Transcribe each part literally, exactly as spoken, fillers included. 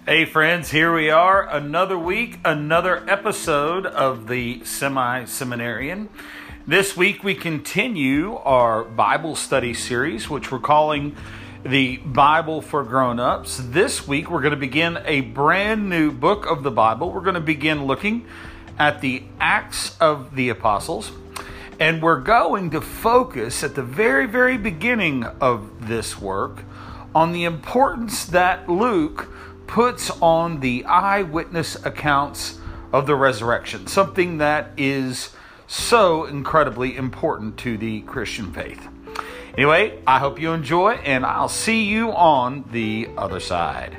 Hey friends, here we are, another week, another episode of the Semi-Seminarian. This week we continue our Bible study series, which we're calling the Bible for Grown-Ups. This week we're going to begin a brand new book of the Bible. We're going to begin looking at the Acts of the Apostles. And we're going to focus at the very, very beginning of this work on the importance that Luke puts on the eyewitness accounts of the resurrection, something that is so incredibly important to the Christian faith. Anyway, I hope you enjoy, and I'll see you on the other side.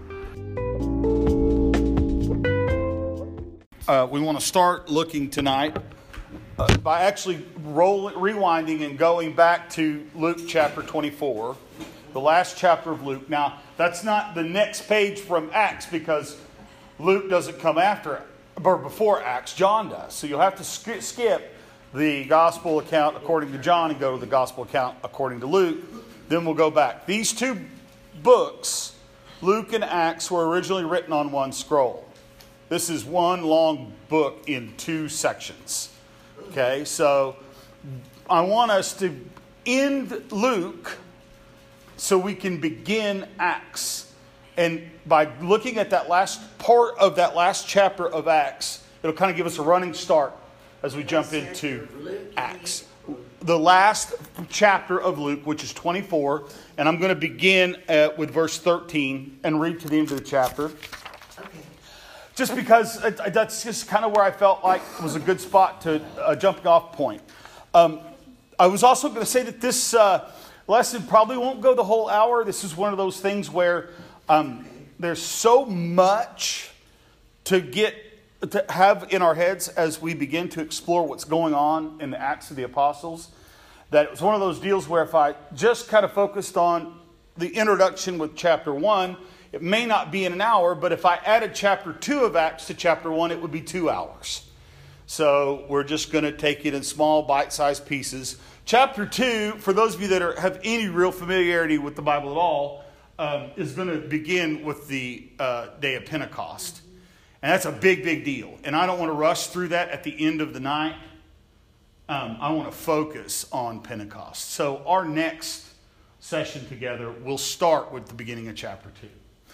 Uh, we want to start looking tonight uh, by actually rolling, rewinding and going back to Luke chapter twenty-four. The last chapter of Luke. Now, that's not the next page from Acts because Luke doesn't come after or before Acts. John does. So you'll have to sk- skip the gospel account according to John and go to the gospel account according to Luke. Then we'll go back. These two books, Luke and Acts, were originally written on one scroll. This is one long book in two sections. Okay, so I want us to end Luke so we can begin Acts. And by looking at that last part of that last chapter of Acts, it'll kind of give us a running start as we jump into Acts. The last chapter of Luke, which is twenty-four, and I'm going to begin uh, with verse thirteen and read to the end of the chapter. Okay. Just because it, that's just kind of where I felt like it was a good spot to a jumping off point. Um, I was also going to say that this Uh, lesson probably won't go the whole hour. This is one of those things where um, there's so much to get to have in our heads as we begin to explore what's going on in the Acts of the Apostles, that it was one of those deals where if I just kind of focused on the introduction with chapter one, it may not be in an hour, but if I added chapter two of Acts to chapter one, it would be two hours. So we're just going to take it in small bite-sized pieces. Chapter two, for those of you that are, have any real familiarity with the Bible at all, um, is going to begin with the uh, day of Pentecost. And that's a big, big deal. And I don't want to rush through that at the end of the night. Um, I want to focus on Pentecost. So our next session together will start with the beginning of chapter two.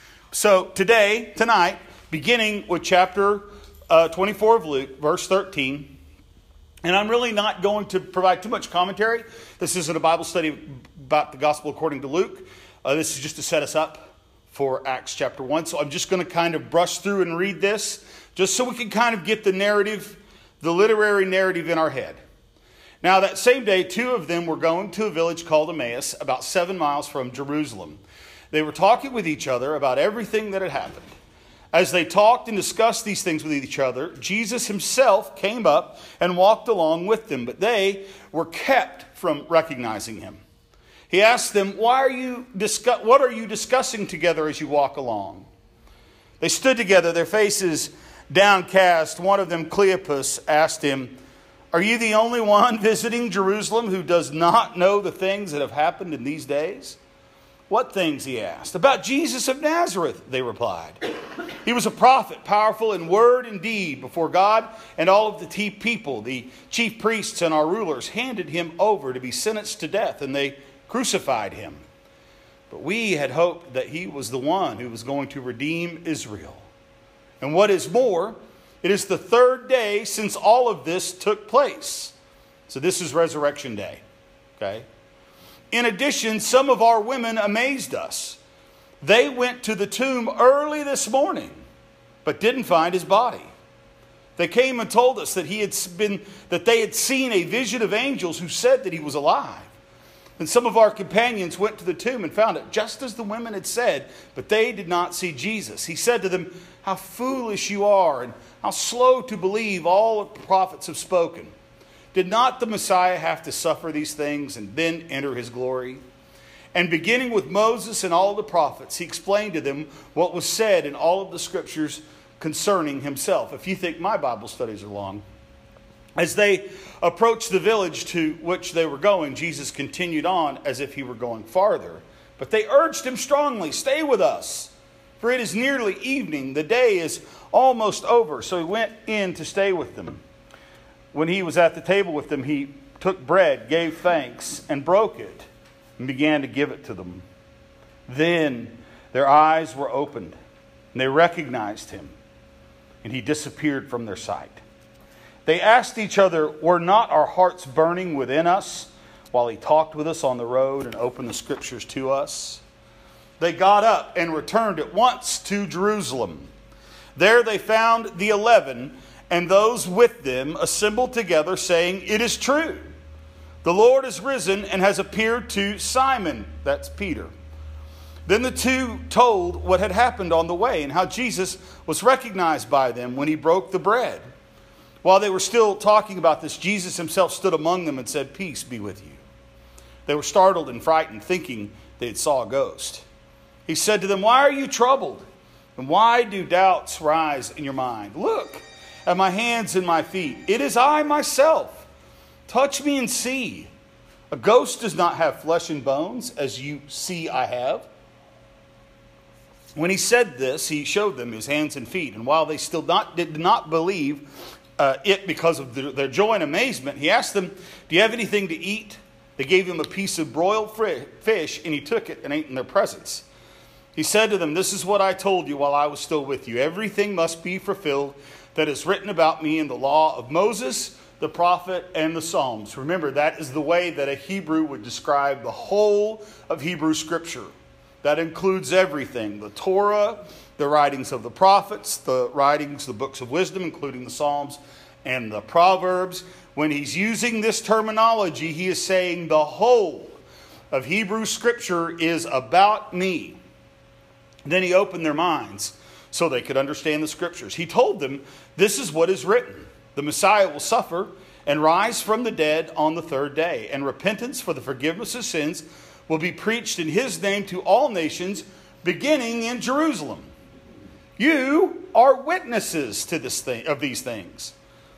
So today, tonight, beginning with chapter uh, twenty-four of Luke, verse thirteen. And I'm really not going to provide too much commentary. This isn't a Bible study about the gospel according to Luke. Uh, this is just to set us up for Acts chapter one. So I'm just going to kind of brush through and read this, just so we can kind of get the narrative, the literary narrative in our head. Now that same day, two of them were going to a village called Emmaus, about seven miles from Jerusalem. They were talking with each other about everything that had happened. As they talked and discussed these things with each other, Jesus himself came up and walked along with them, but they were kept from recognizing him. He asked them, "Why are you discuss- what are you discussing together as you walk along?" They stood together, their faces downcast. One of them, Cleopas, asked him, "Are you the only one visiting Jerusalem who does not know the things that have happened in these days?" "What things?" he asked. "About Jesus of Nazareth," they replied. "He was a prophet, powerful in word and deed before God and all of the people. The chief priests and our rulers handed him over to be sentenced to death, and they crucified him. But we had hoped that he was the one who was going to redeem Israel. And what is more, it is the third day since all of this took place." So this is Resurrection Day. Okay? "In addition, some of our women amazed us. They went to the tomb early this morning, but didn't find his body. They came and told us that he had been that they had seen a vision of angels who said that he was alive. And some of our companions went to the tomb and found it just as the women had said, but they did not see Jesus. He said to them, 'How foolish you are, and how slow to believe all the prophets have spoken. Did not the Messiah have to suffer these things and then enter his glory?' And beginning with Moses and all the prophets, he explained to them what was said in all of the scriptures concerning himself." If you think my Bible studies are long. As they approached the village to which they were going, Jesus continued on as if he were going farther. But they urged him strongly, "Stay with us, for it is nearly evening. The day is almost over. So he went in to stay with them. When he was at the table with them, he took bread, gave thanks, and broke it, and began to give it to them. Then their eyes were opened, and they recognized him, and he disappeared from their sight. They asked each other, "Were not our hearts burning within us while he talked with us on the road and opened the Scriptures to us?" They got up and returned at once to Jerusalem. There they found the eleven and those with them assembled together, saying, "It is true. The Lord is risen and has appeared to Simon," that's Peter. Then the two told what had happened on the way and how Jesus was recognized by them when he broke the bread. While they were still talking about this, Jesus himself stood among them and said, "Peace be with you." They were startled and frightened, thinking they had saw a ghost. He said to them, "Why are you troubled? And why do doubts rise in your mind? Look at my hands and my feet. It is I myself. Touch me and see. A ghost does not have flesh and bones, as you see I have." When he said this, he showed them his hands and feet. And while they still not, did not believe uh, it because of the, their joy and amazement, he asked them, "Do you have anything to eat?" They gave him a piece of broiled fish, and he took it and ate in their presence. He said to them, "This is what I told you while I was still with you. Everything must be fulfilled that is written about me in the law of Moses, the prophet, and the Psalms." Remember, that is the way that a Hebrew would describe the whole of Hebrew Scripture. That includes everything: the Torah, the writings of the prophets, the writings, the books of wisdom, including the Psalms and the Proverbs. When he's using this terminology, he is saying the whole of Hebrew Scripture is about me. Then he opened their minds so they could understand the Scriptures. He told them, "This is what is written. The Messiah will suffer and rise from the dead on the third day, and repentance for the forgiveness of sins will be preached in his name to all nations, beginning in Jerusalem. You are witnesses to this thing, of these things.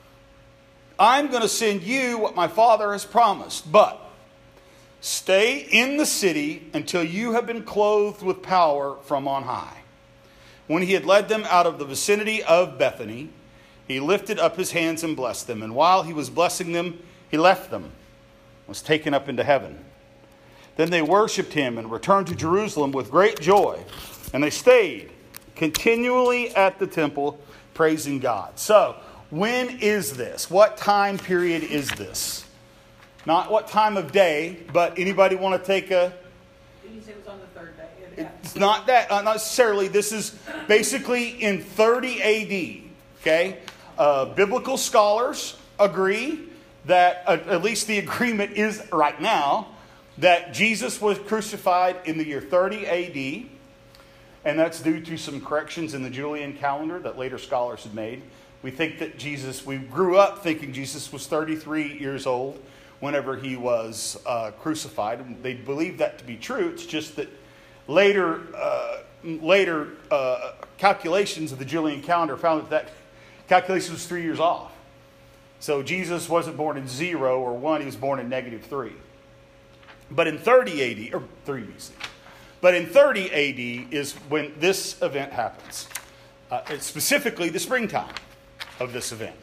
I'm going to send you what my Father has promised, but stay in the city until you have been clothed with power from on high." When he had led them out of the vicinity of Bethany, he lifted up his hands and blessed them. And while he was blessing them, he left them, was taken up into heaven. Then they worshipped him and returned to Jerusalem with great joy. And they stayed continually at the temple, praising God. So, when is this? What time period is this? Not what time of day, but anybody want to take a... Did you say it was on the third day? It it's not that, not necessarily. This is basically in thirty A D. Okay? Uh, biblical scholars agree that, uh, at least the agreement is right now, that Jesus was crucified in the year thirty A D. And that's due to some corrections in the Julian calendar that later scholars have made. We think that Jesus, we grew up thinking Jesus was thirty-three years old whenever he was uh, crucified. And they believe that to be true. It's just that later uh, later uh, calculations of the Julian calendar found that that calculation was three years off. So Jesus wasn't born in zero or one, he was born in negative three. But in thirty A D, or three B C, but in thirty A D is when this event happens. Uh, it's specifically the springtime of this event.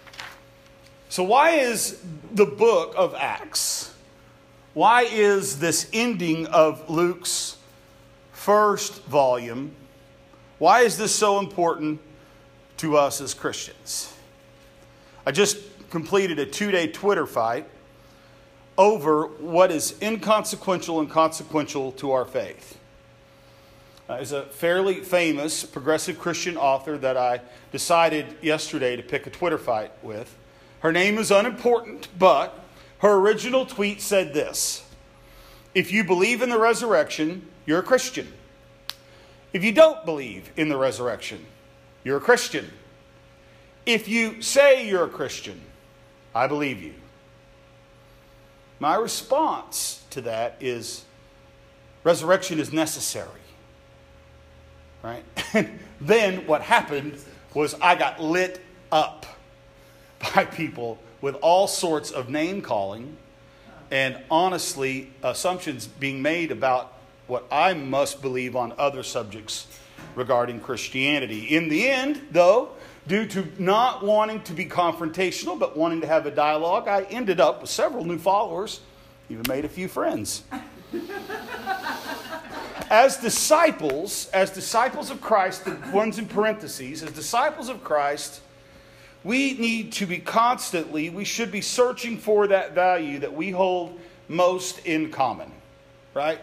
So why is the book of Acts, why is this ending of Luke's first volume, why is this so important to us as Christians? I just completed a two-day Twitter fight over what is inconsequential and consequential to our faith. Uh, is a fairly famous progressive Christian author that I decided yesterday to pick a Twitter fight with. Her name is unimportant, but her original tweet said this: "If you believe in the resurrection, you're a Christian. If you don't believe in the resurrection, you're a Christian. If you say you're a Christian, I believe you." My response to that is, resurrection is necessary. Right? And then what happened was I got lit up by people with all sorts of name calling and honestly assumptions being made about what I must believe on other subjects regarding Christianity. In the end, though, due to not wanting to be confrontational but wanting to have a dialogue, I ended up with several new followers, even made a few friends. As disciples, as disciples of Christ, the ones in parentheses, as disciples of Christ, we need to be constantly, we should be searching for that value that we hold most in common, right?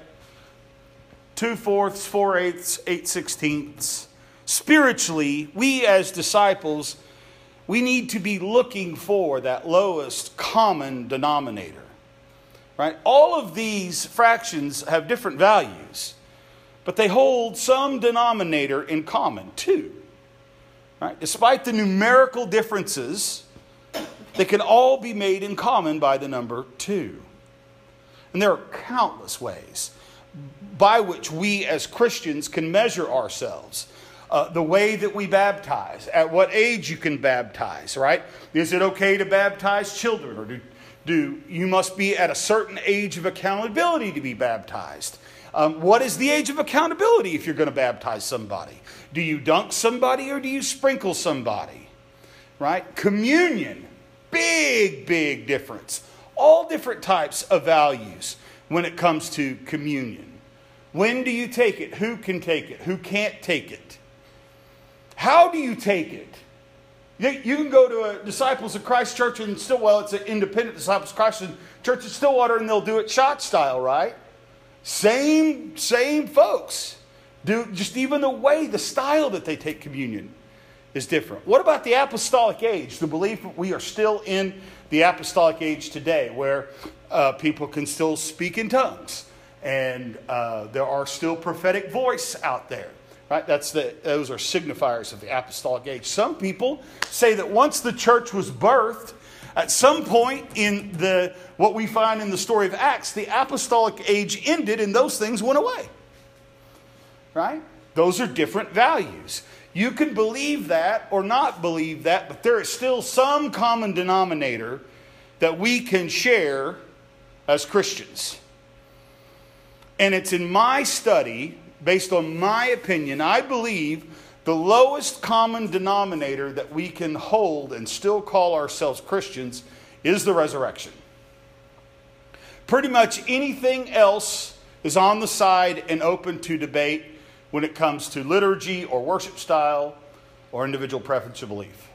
Two fourths, four eighths, eight sixteenths. Spiritually, we as disciples, we need to be looking for that lowest common denominator, right? All of these fractions have different values, but they hold some denominator in common too. Right? Despite the numerical differences, they can all be made in common by the number two. And there are countless ways by which we as Christians can measure ourselves. Uh, the way that we baptize, at what age you can baptize, right? Is it okay to baptize children? Or do, do you must be at a certain age of accountability to be baptized? Um, what is the age of accountability if you're going to baptize somebody? Do you dunk somebody or do you sprinkle somebody? Right? Communion. Big, big difference. All different types of values when it comes to communion. When do you take it? Who can take it? Who can't take it? How do you take it? You can go to a Disciples of Christ church in Stillwater. Well, it's an independent Disciples of Christ church in Stillwater, and they'll do it shot style, right? Same, same folks. Do just even the way, the style that they take communion is different. What about the apostolic age? The belief that we are still in the apostolic age today, where uh, people can still speak in tongues, and uh, there are still prophetic voice out there. Right? That's the those are signifiers of the apostolic age. Some people say that once the church was birthed, at some point in the what we find in the story of Acts, the apostolic age ended and those things went away. Right? Those are different values. You can believe that or not believe that, but there is still some common denominator that we can share as Christians. And it's in my study, based on my opinion, I believe the lowest common denominator that we can hold and still call ourselves Christians is the resurrection. Pretty much anything else is on the side and open to debate when it comes to liturgy or worship style or individual preference of belief.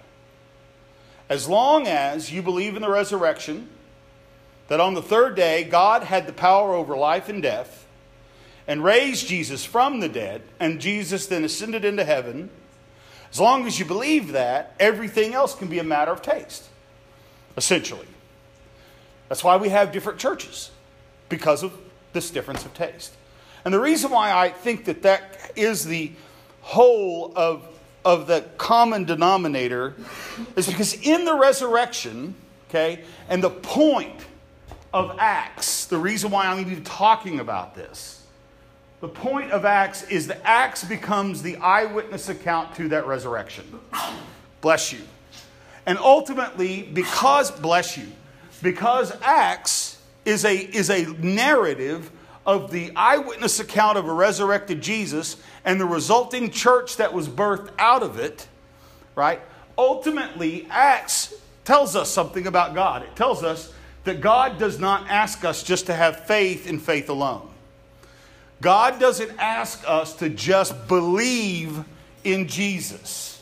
As long as you believe in the resurrection, that on the third day God had the power over life and death and raised Jesus from the dead, and Jesus then ascended into heaven, as long as you believe that, everything else can be a matter of taste, essentially. That's why we have different churches, because of this difference of taste. And the reason why I think that that is the whole of, of the common denominator is because in the resurrection, okay, and the point of Acts, the reason why I'm even talking about this, the point of Acts is that Acts becomes the eyewitness account to that resurrection. Bless you. And ultimately, because, bless you, because Acts is a, is a narrative of the eyewitness account of a resurrected Jesus and the resulting church that was birthed out of it, right? Ultimately, Acts tells us something about God. It tells us that God does not ask us just to have faith in faith alone. God doesn't ask us to just believe in Jesus.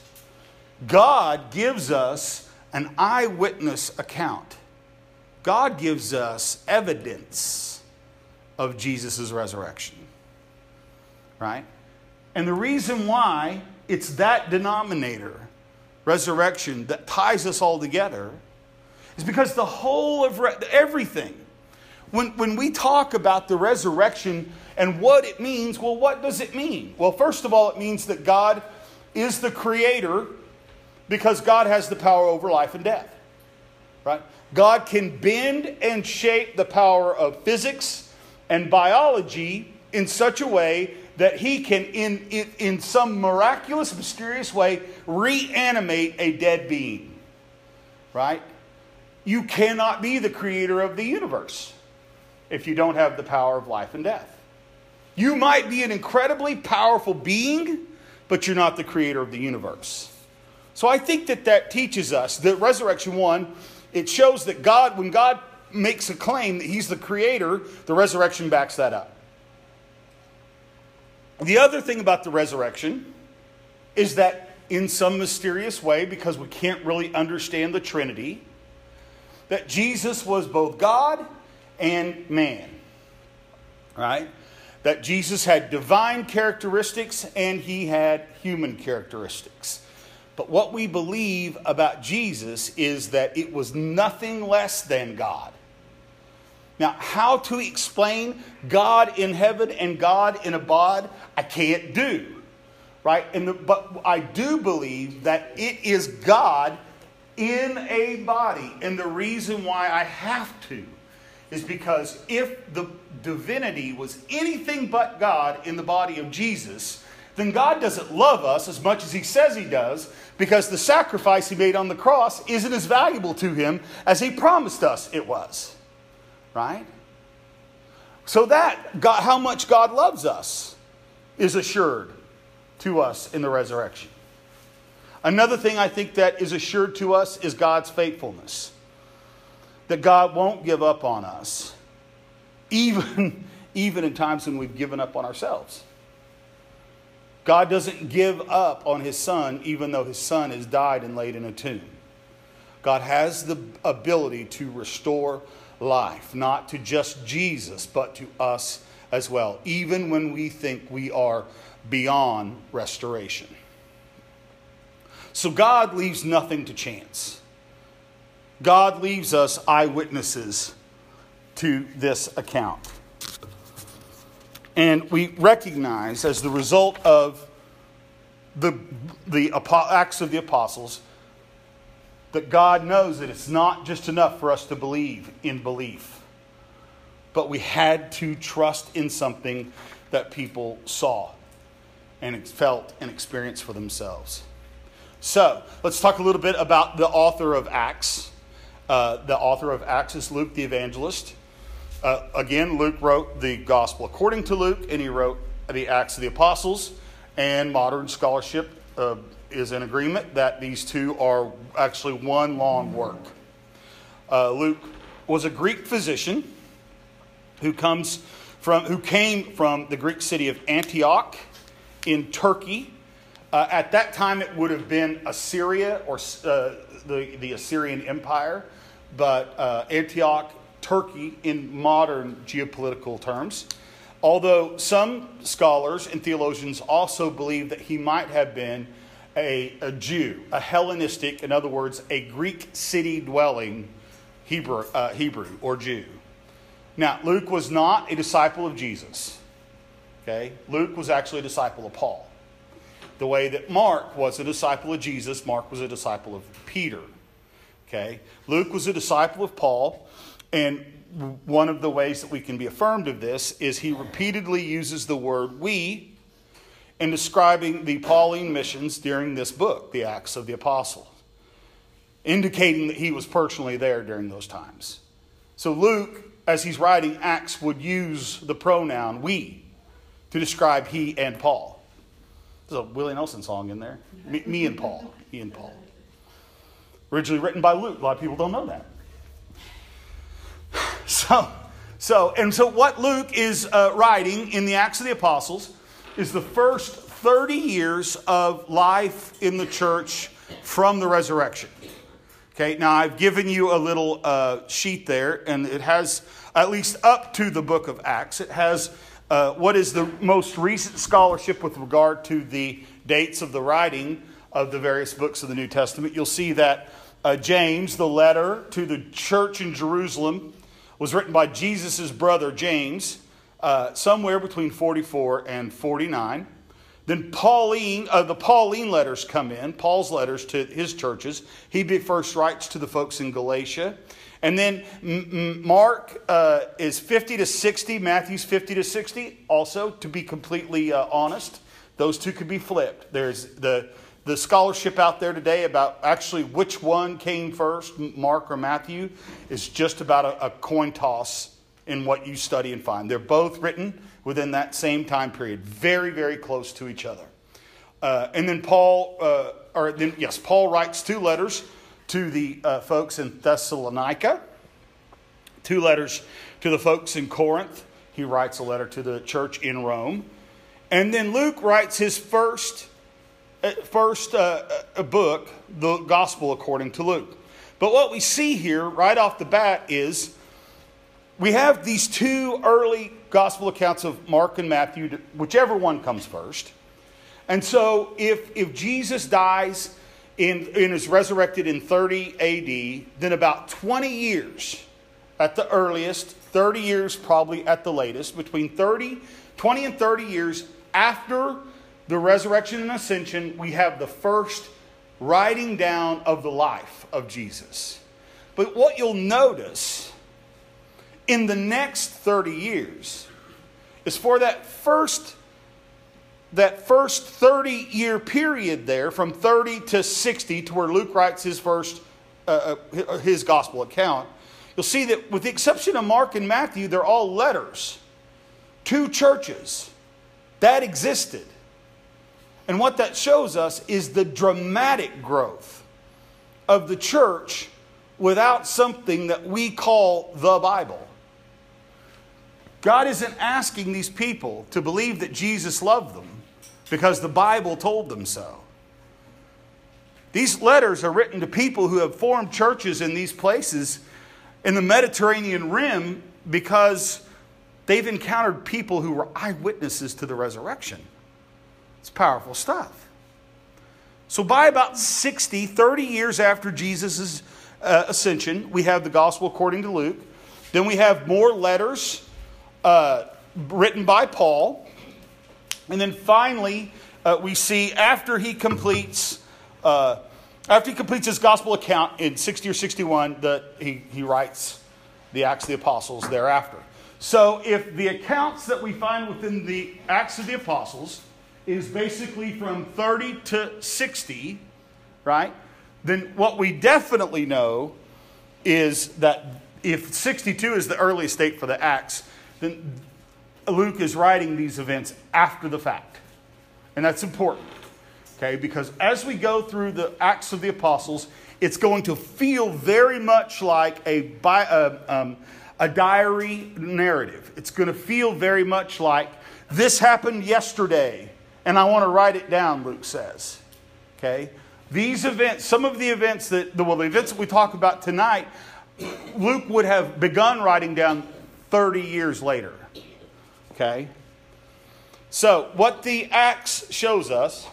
God gives us an eyewitness account. God gives us evidence of Jesus' resurrection. Right? And the reason why it's that denominator, resurrection, that ties us all together is because the whole of re- everything, when, when we talk about the resurrection and what it means, well, what does it mean? Well, first of all, it means that God is the creator because God has the power over life and death. Right? God can bend and shape the power of physics and biology in such a way that He can, in, in, in some miraculous, mysterious way, reanimate a dead being. Right? You cannot be the creator of the universe if you don't have the power of life and death. You might be an incredibly powerful being, but you're not the creator of the universe. So I think that that teaches us that resurrection, one, it shows that God, when God makes a claim that he's the creator, the resurrection backs that up. The other thing about the resurrection is that in some mysterious way, because we can't really understand the Trinity, that Jesus was both God and man. Right? That Jesus had divine characteristics and he had human characteristics. But what we believe about Jesus is that it was nothing less than God. Now, how to explain God in heaven and God in a bod, I can't do. Right? And the, but I do believe that it is God in a body. And the reason why I have to is because if the divinity was anything but God in the body of Jesus, then God doesn't love us as much as he says he does, because the sacrifice he made on the cross isn't as valuable to him as he promised us it was. Right? So that, God, how much God loves us is assured to us in the resurrection. Another thing I think that is assured to us is God's faithfulness. That God won't give up on us, even, even in times when we've given up on ourselves. God doesn't give up on his son, even though his son has died and laid in a tomb. God has the ability to restore life, not to just Jesus, but to us as well, even when we think we are beyond restoration. So God leaves nothing to chance. God leaves us eyewitnesses to this account. And we recognize, as the result of the, the Acts of the Apostles, that God knows that it's not just enough for us to believe in belief, but we had to trust in something that people saw and felt and experienced for themselves. So, let's talk a little bit about the author of Acts. Uh, the author of Acts is Luke the evangelist. Uh, again, Luke wrote the Gospel according to Luke, and he wrote the Acts of the Apostles. And modern scholarship uh, is in agreement that these two are actually one long work. Uh, Luke was a Greek physician who comes from who came from the Greek city of Antioch in Turkey. Uh, at that time, it would have been Assyria or uh, the, the Assyrian Empire, but uh, Antioch, Turkey in modern geopolitical terms. Although some scholars and theologians also believe that he might have been a, a Jew, a Hellenistic, in other words, a Greek city-dwelling Hebrew, uh, Hebrew or Jew. Now, Luke was not a disciple of Jesus. Okay, Luke was actually a disciple of Paul. The way that Mark was a disciple of Jesus, Mark was a disciple of Peter. Okay, Luke was a disciple of Paul, and one of the ways that we can be affirmed of this is he repeatedly uses the word "we" in describing the Pauline missions during this book, the Acts of the Apostles, indicating that he was personally there during those times. So Luke, as he's writing Acts, would use the pronoun "we" to describe he and Paul. There's a Willie Nelson song in there. Me, me and Paul. Me and Paul. Originally written by Luke. A lot of people don't know that. So, so and so what Luke is uh, writing in the Acts of the Apostles is the first thirty years of life in the church from the resurrection. Okay, now I've given you a little uh, sheet there, and it has, at least up to the book of Acts, it has uh, what is the most recent scholarship with regard to the dates of the writing of the various books of the New Testament. You'll see that uh, James, the letter to the church in Jerusalem, was written by Jesus' brother James, uh, somewhere between forty-four and forty-nine. Then Pauline, uh, the Pauline letters come in, Paul's letters to his churches. He first writes to the folks in Galatia. And then M- Mark uh, is fifty to sixty, Matthew's fifty to sixty. Also, to be completely uh, honest, those two could be flipped. There's the, the scholarship out there today about actually which one came first, Mark or Matthew, is just about a, a coin toss in what you study and find. They're both written within that same time period, very, very close to each other. Uh, and then Paul, uh, or then yes, Paul writes two letters to the uh, folks in Thessalonica, two letters to the folks in Corinth. He writes a letter to the church in Rome. And then Luke writes his first, uh, first uh, uh, book, the Gospel according to Luke. But what we see here right off the bat is we have these two early Gospel accounts of Mark and Matthew, whichever one comes first. And so if, if Jesus dies in, and is resurrected in thirty A D, then about twenty years at the earliest, thirty years probably at the latest, between thirty, twenty and thirty years after the resurrection and ascension, we have the first writing down of the life of Jesus. But what you'll notice in the next thirty years is for that first that first thirty-year period there, from thirty to sixty, to where Luke writes his first uh, his gospel account, you'll see that with the exception of Mark and Matthew, they're all letters to churches that existed. And what that shows us is the dramatic growth of the church without something that we call the Bible. God isn't asking these people to believe that Jesus loved them because the Bible told them so. These letters are written to people who have formed churches in these places in the Mediterranean Rim because they've encountered people who were eyewitnesses to the resurrection. It's powerful stuff. So by about sixty, thirty years after Jesus' uh, ascension, we have the gospel according to Luke. Then we have more letters uh, written by Paul. And then finally, uh, we see after he completes uh, after he completes his gospel account in sixty or sixty-one, that he, he writes the Acts of the Apostles thereafter. So if the accounts that we find within the Acts of the Apostles is basically from thirty to sixty, right? Then what we definitely know is that if sixty-two is the earliest date for the Acts, then Luke is writing these events after the fact. And that's important, okay? Because as we go through the Acts of the Apostles, it's going to feel very much like a, bi- uh, um, a diary narrative. It's going to feel very much like this happened yesterday, and I want to write it down, Luke says. Okay? These events, some of the events that, well, the events that we talk about tonight, Luke would have begun writing down thirty years later. Okay? So, what the Acts shows us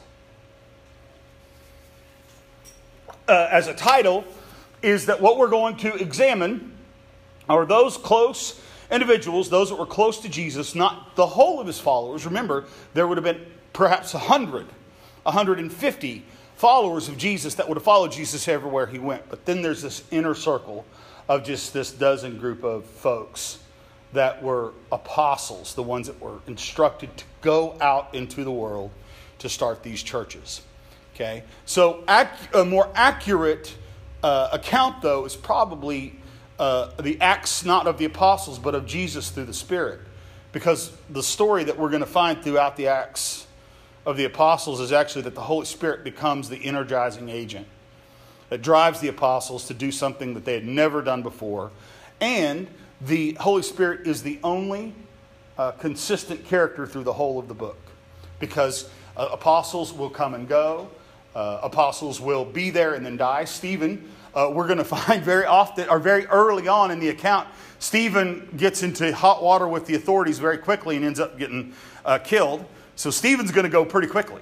uh, as a title is that what we're going to examine are those close individuals, those that were close to Jesus, not the whole of his followers. Remember, there would have been perhaps one hundred, one hundred fifty followers of Jesus that would have followed Jesus everywhere he went. But then there's this inner circle of just this dozen group of folks that were apostles, the ones that were instructed to go out into the world to start these churches. Okay, so ac- a more accurate uh, account, though, is probably uh, the Acts not of the apostles, but of Jesus through the Spirit. Because the story that we're going to find throughout the Acts of the apostles is actually that the Holy Spirit becomes the energizing agent that drives the apostles to do something that they had never done before. And the Holy Spirit is the only uh, consistent character through the whole of the book. Because uh, apostles will come and go. Uh, apostles will be there and then die. Stephen, uh, we're going to find very often, or very early on in the account, Stephen gets into hot water with the authorities very quickly and ends up getting uh, killed. So Stephen's going to go pretty quickly.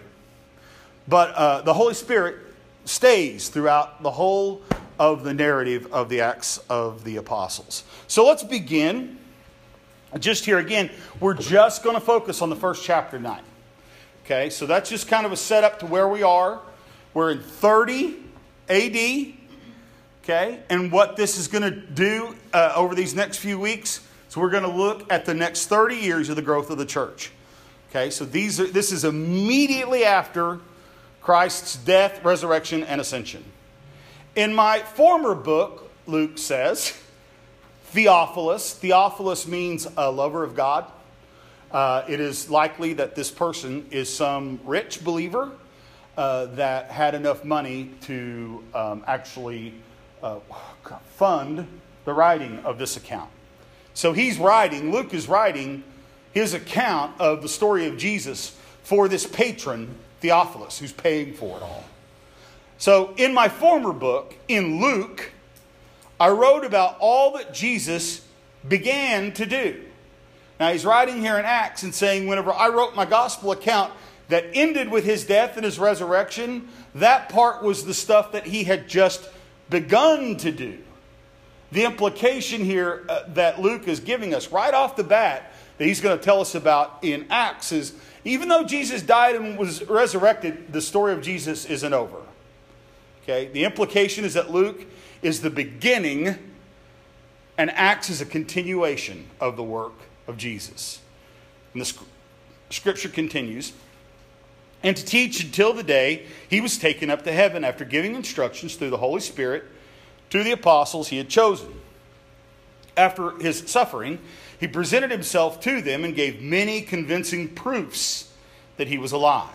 But uh, the Holy Spirit stays throughout the whole of the narrative of the Acts of the Apostles. So let's begin. Just here again, we're just going to focus on the first chapter tonight. Okay, so that's just kind of a setup to where we are. We're in thirty A D. Okay, and what this is going to do uh, over these next few weeks, so we're going to look at the next thirty years of the growth of the church. Okay, so these are, this is immediately after Christ's death, resurrection, and ascension. In my former book, Luke says, Theophilus. Theophilus means a lover of God. Uh, it is likely that this person is some rich believer uh, that had enough money to um, actually uh, fund the writing of this account. So he's writing, Luke is writing his account of the story of Jesus for this patron, Theophilus, who's paying for it all. So in my former book, in Luke, I wrote about all that Jesus began to do. Now he's writing here in Acts and saying, whenever I wrote my gospel account that ended with his death and his resurrection, that part was the stuff that he had just begun to do. The implication here uh, that Luke is giving us right off the bat that he's going to tell us about in Acts is, even though Jesus died and was resurrected, the story of Jesus isn't over. Okay? The implication is that Luke is the beginning and Acts is a continuation of the work of Jesus. And the scripture continues, and to teach until the day he was taken up to heaven after giving instructions through the Holy Spirit to the apostles he had chosen. After his suffering, he presented himself to them and gave many convincing proofs that he was alive.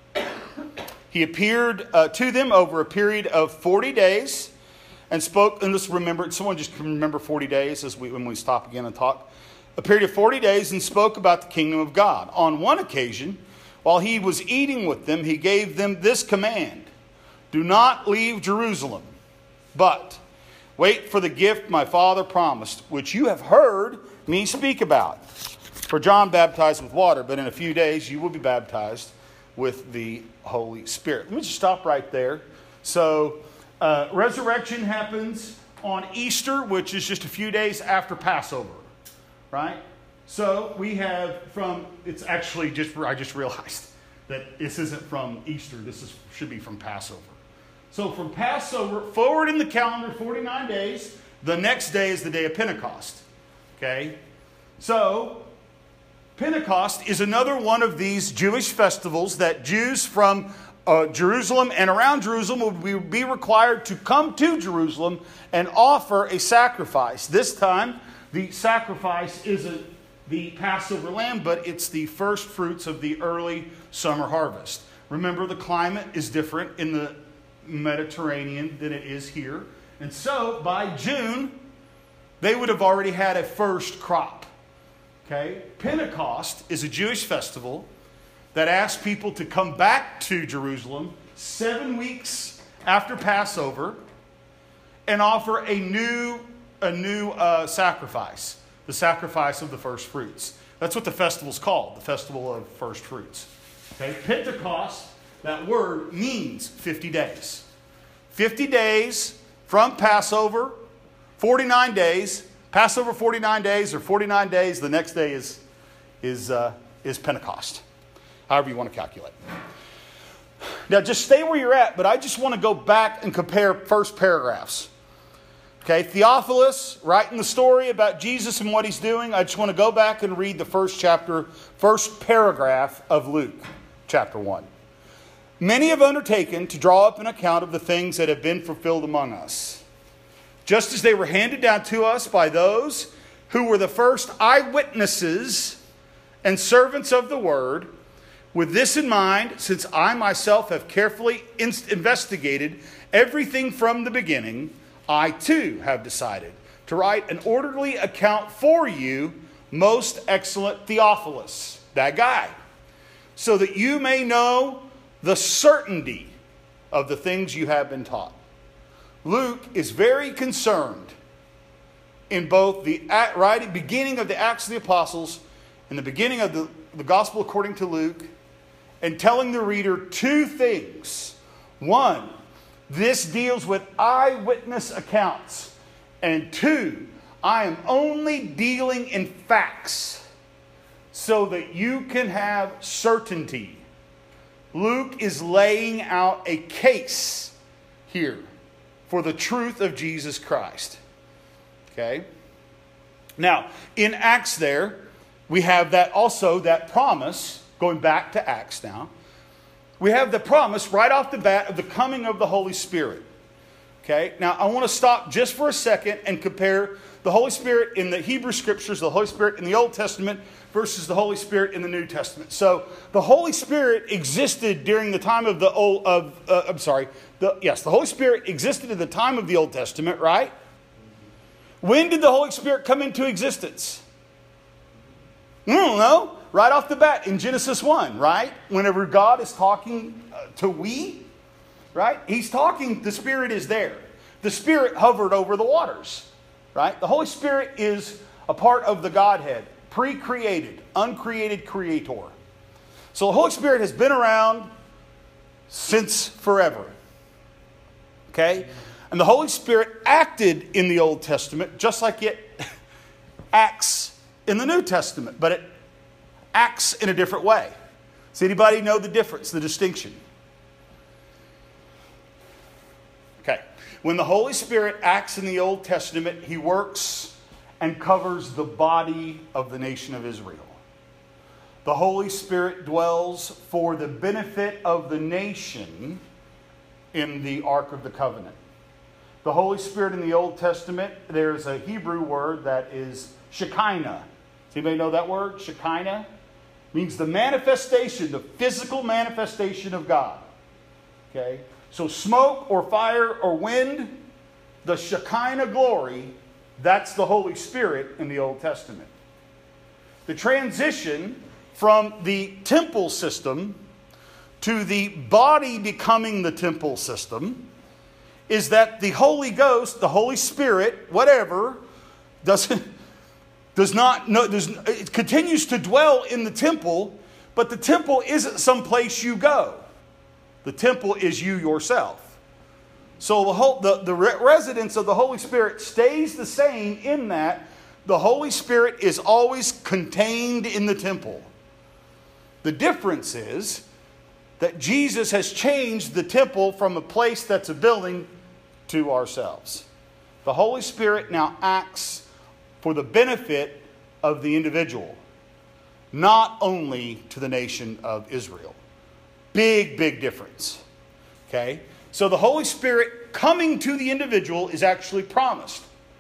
He appeared uh, to them over a period of forty days and spoke, and let's remember, someone just remember forty days as we, when we stop again and talk. A period of forty days and spoke about the kingdom of God. On one occasion, while he was eating with them, he gave them this command: do not leave Jerusalem, but wait for the gift my Father promised, which you have heard me speak about. For John baptized with water, but in a few days you will be baptized with the Holy Spirit. Let me just stop right there. So, uh, resurrection happens on Easter, which is just a few days after Passover, right? So we have from, it's actually just, I just realized that this isn't from Easter. This is should be from Passover. So from Passover, forward in the calendar, forty-nine days, the next day is the day of Pentecost. Okay? So, Pentecost is another one of these Jewish festivals that Jews from uh, Jerusalem and around Jerusalem would be required to come to Jerusalem and offer a sacrifice. This time, the sacrifice isn't the Passover lamb, but it's the first fruits of the early summer harvest. Remember, the climate is different in the Mediterranean than it is here. And so, by June, they would have already had a first crop. Okay? Pentecost is a Jewish festival that asks people to come back to Jerusalem seven weeks after Passover and offer a new, a new uh, sacrifice. The sacrifice of the first fruits. That's what the festival's called, the Festival of First Fruits. Okay? Pentecost, that word means fifty days. fifty days from Passover, forty-nine days. Passover forty-nine days or forty-nine days. The next day is, is, uh, is Pentecost. However you want to calculate. Now just stay where you're at, but I just want to go back and compare first paragraphs. Okay, Theophilus writing the story about Jesus and what he's doing. I just want to go back and read the first chapter, first paragraph of Luke, chapter one. Many have undertaken to draw up an account of the things that have been fulfilled among us, just as they were handed down to us by those who were the first eyewitnesses and servants of the word. With this in mind, since I myself have carefully investigated everything from the beginning, I too have decided to write an orderly account for you, most excellent Theophilus, that guy, so that you may know the certainty of the things you have been taught. Luke is very concerned in both the writing, beginning of the Acts of the Apostles and the beginning of the, the Gospel according to Luke, and telling the reader two things. One, this deals with eyewitness accounts. And two, I am only dealing in facts so that you can have certainty. Luke is laying out a case here for the truth of Jesus Christ. Okay? Now, in Acts there, we have that also, that promise, going back to Acts now, we have the promise right off the bat of the coming of the Holy Spirit. Okay? Now, I want to stop just for a second and compare the Holy Spirit in the Hebrew Scriptures, the Holy Spirit in the Old Testament, versus the Holy Spirit in the New Testament. So the Holy Spirit existed during the time of the old of uh, I'm sorry, the yes, the Holy Spirit existed at the time of the Old Testament, right? When did the Holy Spirit come into existence? I don't know. Right off the bat in Genesis one, right? Whenever God is talking to we, right? He's talking, the Spirit is there. The Spirit hovered over the waters, right? The Holy Spirit is a part of the Godhead, pre-created, uncreated creator. So the Holy Spirit has been around since forever. Okay? And the Holy Spirit acted in the Old Testament just like it acts in the New Testament, but it acts in a different way. Does anybody know the difference, the distinction? Okay. When the Holy Spirit acts in the Old Testament, He works and covers the body of the nation of Israel. The Holy Spirit dwells for the benefit of the nation in the Ark of the Covenant. The Holy Spirit in the Old Testament, there's a Hebrew word that is Shekinah. Does anybody know that word? Shekinah means the manifestation, the physical manifestation of God. Okay? So smoke or fire or wind, the Shekinah glory, that's the Holy Spirit in the Old Testament. The transition from the temple system to the body becoming the temple system is that the Holy Ghost, the Holy Spirit, whatever, doesn't does not no, does, it continues to dwell in the temple, but the temple isn't some place you go. The temple is you yourself. So the whole the, the residence of the Holy Spirit stays the same in that the Holy Spirit is always contained in the temple. The difference is that Jesus has changed the temple from a place that's a building to ourselves. The Holy Spirit now acts for the benefit of the individual, not only to the nation of Israel. Big, big difference. Okay? So the Holy Spirit coming to the individual is actually promised.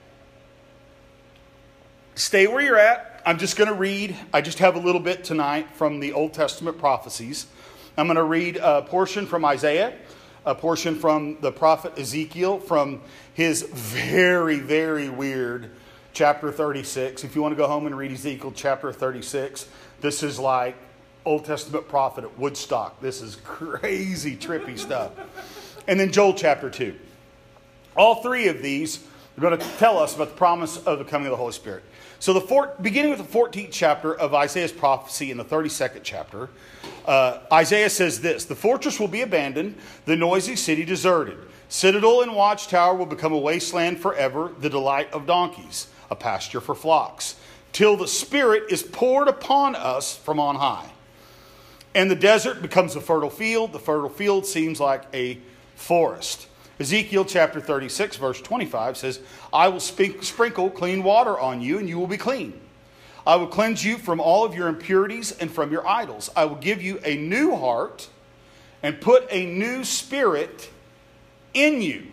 Stay where you're at. I'm just going to read. I just have a little bit tonight from the Old Testament prophecies. I'm going to read a portion from Isaiah, a portion from the prophet Ezekiel, from his very, very weird chapter thirty-six. If you want to go home and read Ezekiel chapter thirty-six, this is like Old Testament prophet at Woodstock. This is crazy, trippy stuff. And then Joel chapter two. All three of these are going to tell us about the promise of the coming of the Holy Spirit. So the four, beginning with the fourteenth chapter of Isaiah's prophecy in the thirty-second chapter, uh, Isaiah says this: the fortress will be abandoned, the noisy city deserted. Citadel and watchtower will become a wasteland forever, the delight of donkeys, a pasture for flocks, till the Spirit is poured upon us from on high. And the desert becomes a fertile field. The fertile field seems like a forest. Ezekiel chapter thirty-six, verse twenty-five says, I will sp- sprinkle clean water on you, and you will be clean. I will cleanse you from all of your impurities and from your idols. I will give you a new heart and put a new spirit in you.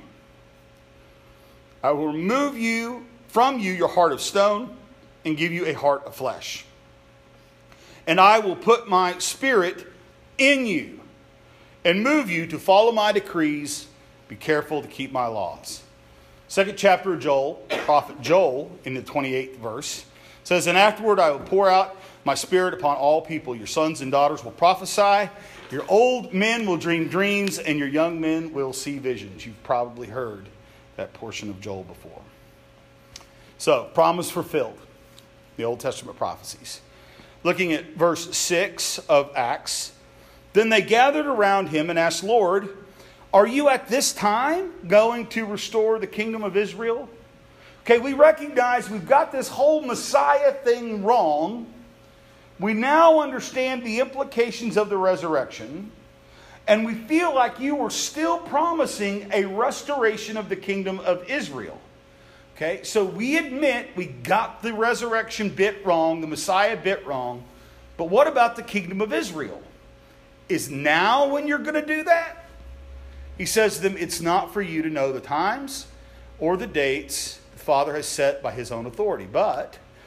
I will remove you from you your heart of stone and give you a heart of flesh. And I will put my spirit in you and move you to follow my decrees. Be careful to keep my laws. Second chapter of Joel, prophet Joel, in the twenty-eighth verse, says, and afterward I will pour out my spirit upon all people. Your sons and daughters will prophesy. Your old men will dream dreams, and your young men will see visions. You've probably heard that portion of Joel before. So, promise fulfilled. The Old Testament prophecies. Looking at verse six of Acts. Then they gathered around him and asked, Lord, are you at this time going to restore the kingdom of Israel? Okay, we recognize we've got this whole Messiah thing wrong. We now understand the implications of the resurrection. And we feel like you were still promising a restoration of the kingdom of Israel. Okay, so we admit we got the resurrection bit wrong, the Messiah bit wrong. But what about the kingdom of Israel? Is now when you're going to do that? He says to them, it's not for you to know the times or the dates the Father has set by his own authority. But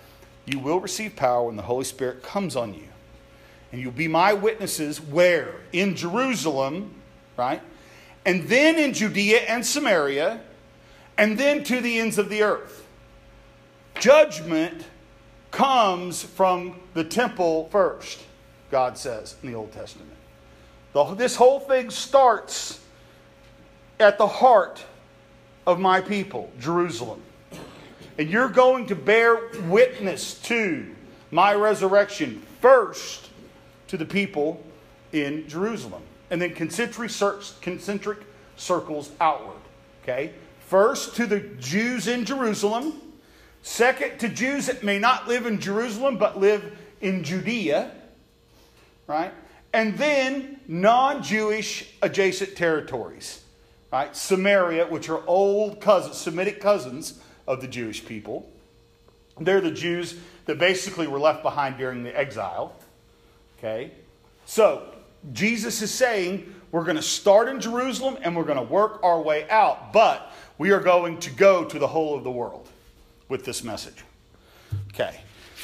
you will receive power when the Holy Spirit comes on you. And you'll be my witnesses where? In Jerusalem, right? And then in Judea and Samaria, and then to the ends of the earth. Judgment comes from the temple first, God says in the Old Testament. The, this whole thing starts at the heart of my people, Jerusalem. And you're going to bear witness to my resurrection first to the people in Jerusalem. And then concentric, concentric circles outward. Okay? First to the Jews in Jerusalem. Second to Jews that may not live in Jerusalem but live in Judea. Right? And then non-Jewish adjacent territories. Right? Samaria, which are old cousins, Semitic cousins of the Jewish people. They're the Jews that basically were left behind during the exile. Okay? So, Jesus is saying we're going to start in Jerusalem and we're going to work our way out. But we are going to go to the whole of the world with this message. Okay.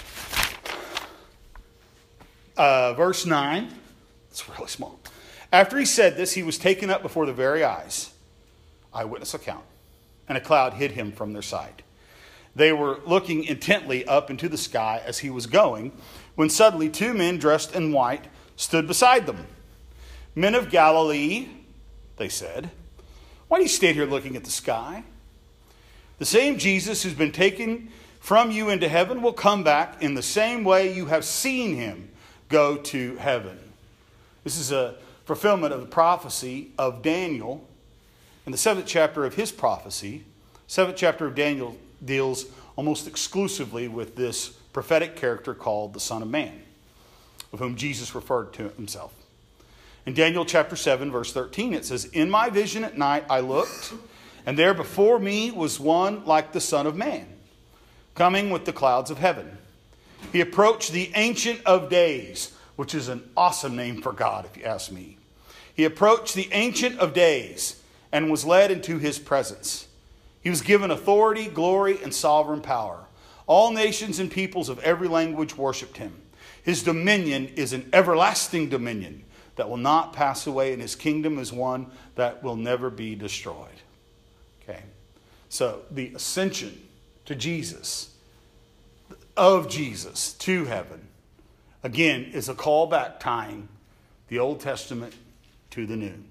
Uh, verse nine. It's really small. After he said this, he was taken up before the very eyes. Eyewitness account. And a cloud hid him from their sight. They were looking intently up into the sky as he was going, when suddenly two men dressed in white stood beside them. Men of Galilee, they said, why do you stand here looking at the sky? The same Jesus who's been taken from you into heaven will come back in the same way you have seen him go to heaven. This is a fulfillment of the prophecy of Daniel. In the seventh chapter of his prophecy, seventh chapter of Daniel deals almost exclusively with this prophetic character called the Son of Man, of whom Jesus referred to himself. In Daniel chapter seven, verse thirteen, it says, in my vision at night I looked, and there before me was one like the Son of Man, coming with the clouds of heaven. He approached the Ancient of Days, which is an awesome name for God, if you ask me. He approached the Ancient of Days and was led into his presence. He was given authority, glory, and sovereign power. All nations and peoples of every language worshipped him. His dominion is an everlasting dominion that will not pass away, and his kingdom is one that will never be destroyed. Okay, so the ascension to Jesus, of Jesus to heaven, again, is a callback tying the Old Testament to the New.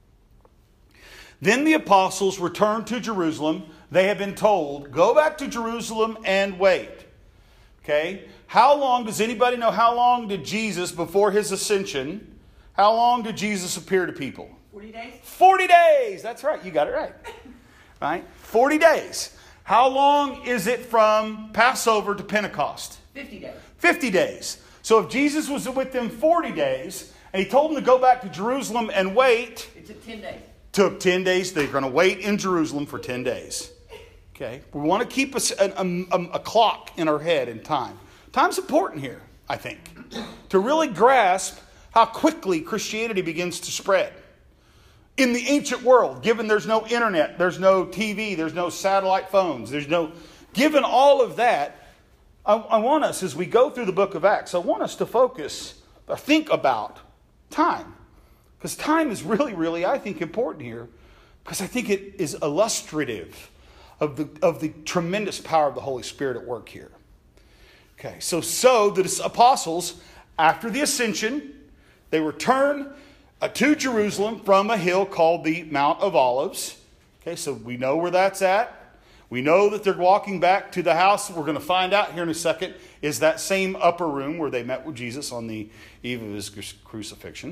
Then the apostles returned to Jerusalem. They had been told, go back to Jerusalem and wait. Okay? How long, does anybody know how long did Jesus, before his ascension, how long did Jesus appear to people? forty days? forty days! That's right. You got it right. Right? forty days. How long is it from Passover to Pentecost? fifty days. fifty days. So if Jesus was with them forty days, and he told them to go back to Jerusalem and wait. It took ten days. Took ten days. They're going to wait in Jerusalem for ten days. Okay? We want to keep a, a, a, a clock in our head in time. Time's important here, I think, to really grasp how quickly Christianity begins to spread. In the ancient world, given there's no internet, there's no T V, there's no satellite phones, there's no... Given all of that, I, I want us, as we go through the book of Acts, I want us to focus or think about time. Because time is really, really, I think, important here. Because I think it is illustrative of the, of the tremendous power of the Holy Spirit at work here. Okay, so, so the apostles, after the ascension, they return uh, to Jerusalem from a hill called the Mount of Olives. Okay, so we know where that's at. We know that they're walking back to the house. We're going to find out here in a second is that same upper room where they met with Jesus on the eve of his crucifixion.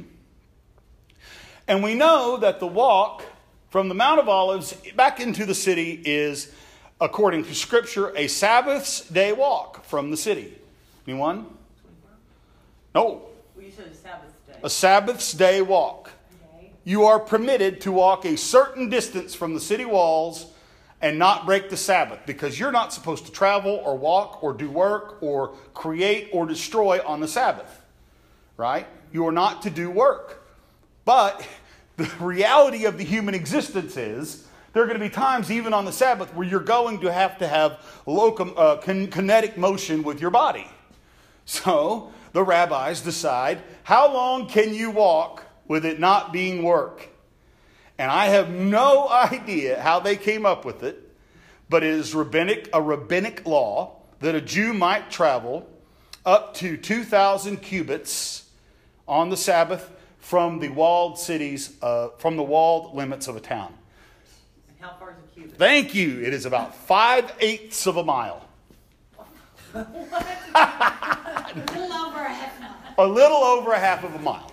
And we know that the walk from the Mount of Olives back into the city is, according to Scripture, a Sabbath's day walk from the city. Anyone? No. Well, you said a Sabbath day. A Sabbath's day walk. Okay. You are permitted to walk a certain distance from the city walls and not break the Sabbath, because you're not supposed to travel or walk or do work or create or destroy on the Sabbath. Right? You are not to do work. But the reality of the human existence is There are going to be times, even on the Sabbath, where you're going to have to have locum, uh, kin- kinetic motion with your body. So the rabbis decide, how long can you walk with it not being work? And I have no idea how they came up with it, but it is rabbinic, a rabbinic law that a Jew might travel up to two thousand cubits on the Sabbath from the walled cities, uh, from the walled limits of a town. How far is a cubit? Thank you. It is about five-eighths of a mile. A little over a half mile. A little over a half of a mile.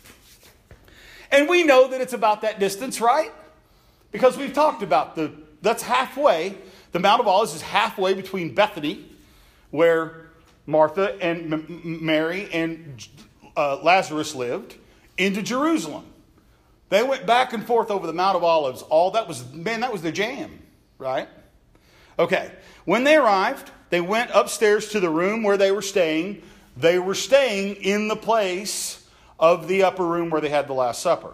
And we know that it's about that distance, right? Because we've talked about the, that's halfway. The Mount of Olives is halfway between Bethany, where Martha and M- Mary and uh, Lazarus lived, into Jerusalem. They went back and forth over the Mount of Olives. All that was, man, that was their jam, right? Okay. When they arrived, they went upstairs to the room where they were staying. They were staying in the place of the upper room where they had the Last Supper.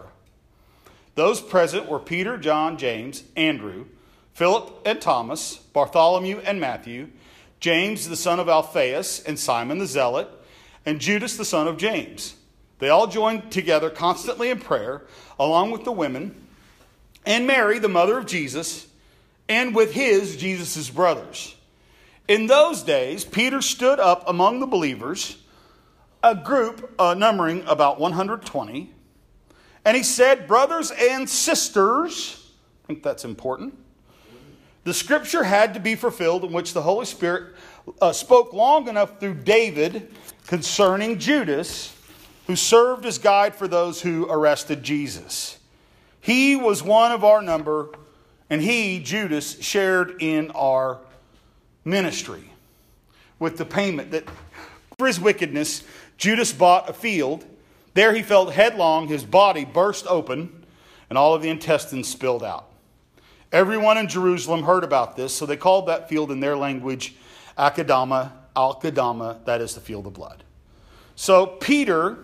Those present were Peter, John, James, Andrew, Philip and Thomas, Bartholomew and Matthew, James the son of Alphaeus, and Simon the Zealot, and Judas the son of James. They all joined together constantly in prayer, along with the women, and Mary, the mother of Jesus, and with his, Jesus' brothers. In those days, Peter stood up among the believers, a group uh, numbering about one hundred twenty, and he said, brothers and sisters, I think that's important, the scripture had to be fulfilled in which the Holy Spirit uh, spoke long enough through David concerning Judas, who served as guide for those who arrested Jesus. He was one of our number, and he, Judas, shared in our ministry. With the payment that for his wickedness, Judas bought a field. There he fell headlong, his body burst open, and all of the intestines spilled out. Everyone in Jerusalem heard about this, so they called that field in their language Akadama, Al-Kadama, that is the field of blood. So Peter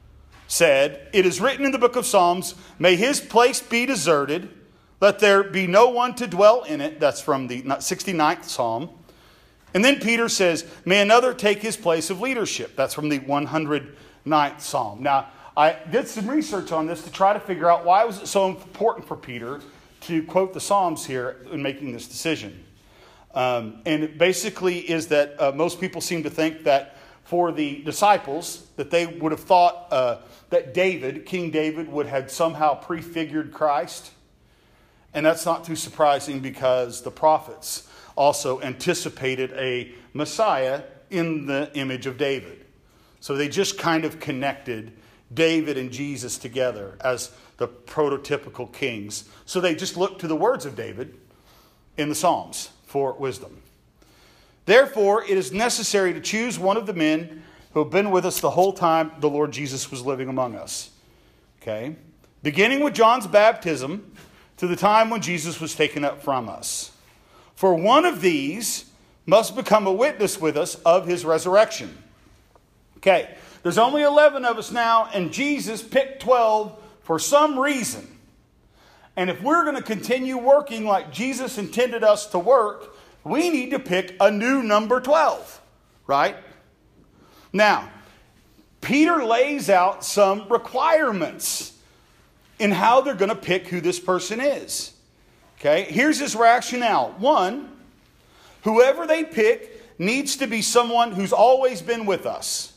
said, it is written in the book of Psalms, may his place be deserted, let there be no one to dwell in it. That's from the sixty-ninth Psalm. And then Peter says, may another take his place of leadership. That's from the one hundred ninth Psalm. Now, I did some research on this to try to figure out why was it so important for Peter to quote the Psalms here in making this decision. Um, and it basically is that uh, most people seem to think that for the disciples, that they would have thought uh, that David, King David, would have somehow prefigured Christ. And that's not too surprising because the prophets also anticipated a Messiah in the image of David. So they just kind of connected David and Jesus together as the prototypical kings. So they just looked to the words of David in the Psalms for wisdom. Therefore, it is necessary to choose one of the men who have been with us the whole time the Lord Jesus was living among us. Okay? Beginning with John's baptism to the time when Jesus was taken up from us. For one of these must become a witness with us of his resurrection. Okay, there's only eleven of us now, and Jesus picked twelve for some reason. And if we're going to continue working like Jesus intended us to work, we need to pick a new number twelve, right? Now, Peter lays out some requirements in how they're going to pick who this person is. Okay, here's his rationale. One, whoever they pick needs to be someone who's always been with us.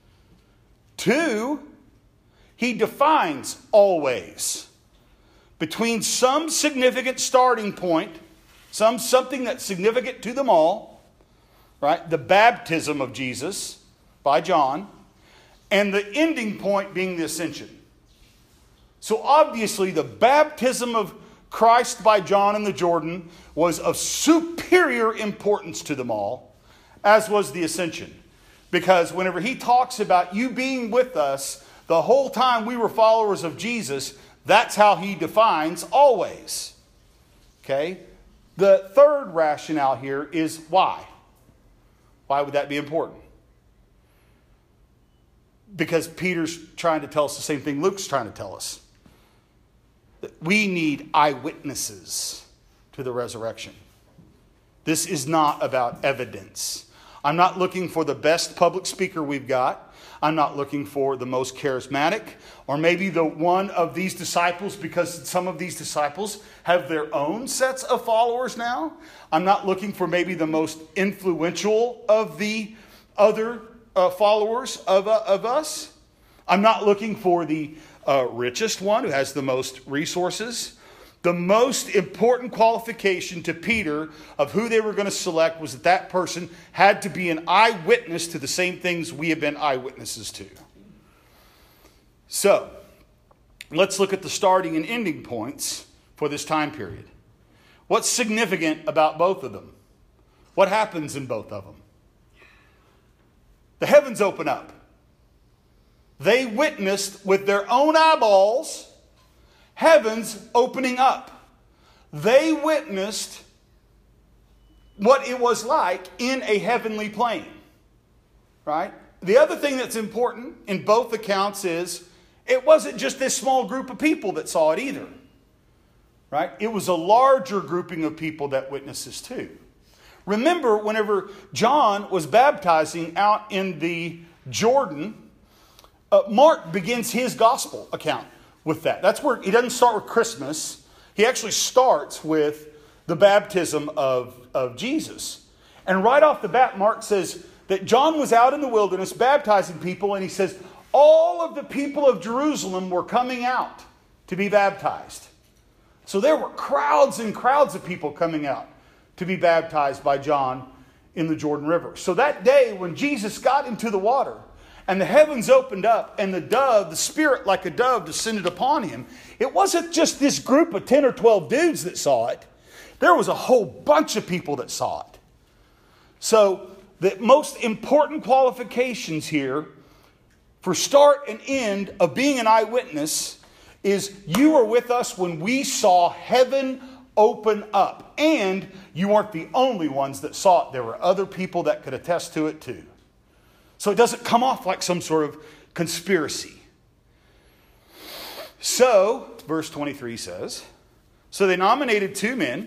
Two, he defines always between some significant starting point, some something that's significant to them all, right? The baptism of Jesus by John, and the ending point being the ascension. So obviously the baptism of Christ by John in the Jordan was of superior importance to them all, as was the ascension. Because whenever he talks about you being with us the whole time we were followers of Jesus, that's how he defines always. Okay? The third rationale here is why. Why would that be important? Because Peter's trying to tell us the same thing Luke's trying to tell us. we need eyewitnesses to the resurrection. This is not about evidence. I'm not looking for the best public speaker we've got. I'm not looking for the most charismatic, or maybe the one of these disciples, because some of these disciples have their own sets of followers now. I'm not looking for maybe the most influential of the other uh, followers of, uh, of us. I'm not looking for the uh, richest one who has the most resources. The most important qualification to Peter of who they were going to select was that that person had to be an eyewitness to the same things we have been eyewitnesses to. So, let's look at the starting and ending points for this time period. What's significant about both of them? What happens in both of them? The heavens open up. They witnessed with their own eyeballs heavens opening up. They witnessed what it was like in a heavenly plane. Right? The other thing that's important in both accounts is it wasn't just this small group of people that saw it either. Right? It was a larger grouping of people that witnessed this too. Remember, whenever John was baptizing out in the Jordan, uh, Mark begins his gospel account with that. That's where he doesn't start with Christmas. He actually starts with the baptism of, of Jesus. And right off the bat, Mark says that John was out in the wilderness baptizing people, and he says all of the people of Jerusalem were coming out to be baptized. So there were crowds and crowds of people coming out to be baptized by John in the Jordan River. So that day when Jesus got into the water and the heavens opened up and the dove, the Spirit like a dove descended upon him, it wasn't just this group of ten or twelve dudes that saw it. There was a whole bunch of people that saw it. So the most important qualifications here for start and end of being an eyewitness is you were with us when we saw heaven open up. And you weren't the only ones that saw it. There were other people that could attest to it too. So it doesn't come off like some sort of conspiracy. So, verse twenty-three says, so they nominated two men,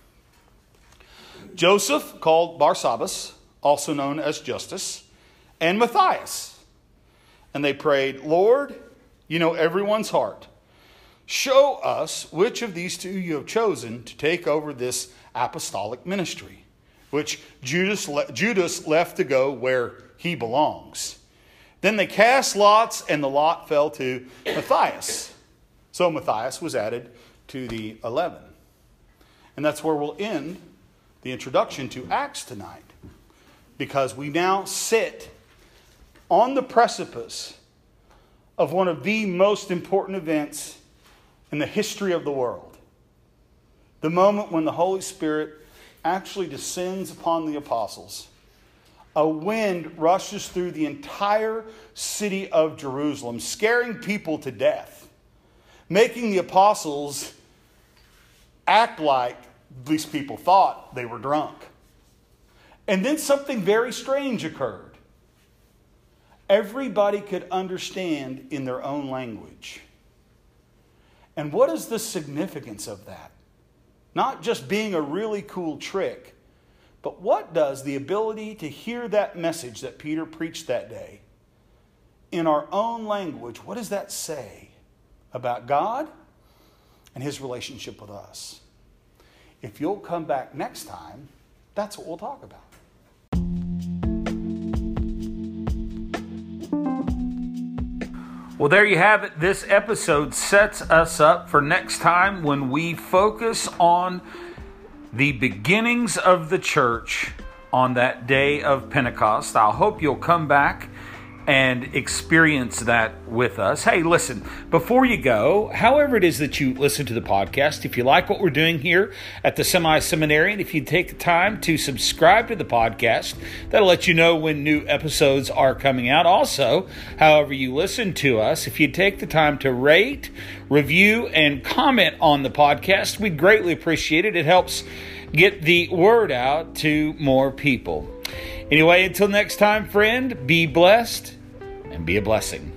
Joseph, called Barsabbas, also known as Justus, and Matthias. And they prayed, Lord, you know everyone's heart. Show us which of these two you have chosen to take over this apostolic ministry, which Judas, le- Judas left to go where he belongs. Then they cast lots, and the lot fell to Matthias. So Matthias was added to the eleven. And that's where we'll end the introduction to Acts tonight, because we now sit on the precipice of one of the most important events in the history of the world. The moment when the Holy Spirit actually descends upon the apostles. A wind rushes through the entire city of Jerusalem, scaring people to death, making the apostles act like these people thought they were drunk. And then something very strange occurred. Everybody could understand in their own language. And what is the significance of that? Not just being a really cool trick, but what does the ability to hear that message that Peter preached that day in our own language, what does that say about God and his relationship with us? If you'll come back next time, that's what we'll talk about. Well, there you have it. This episode sets us up for next time when we focus on the beginnings of the church on that day of Pentecost. I hope you'll come back and experience that with us. Hey, listen, before you go, however it is that you listen to the podcast, if you like what we're doing here at the Semi-Seminary, and if you take the time to subscribe to the podcast, that'll let you know when new episodes are coming out. Also, however you listen to us, if you take the time to rate, review, and comment on the podcast, we'd greatly appreciate it. It helps get the word out to more people. Anyway, until next time, friend, be blessed and be a blessing.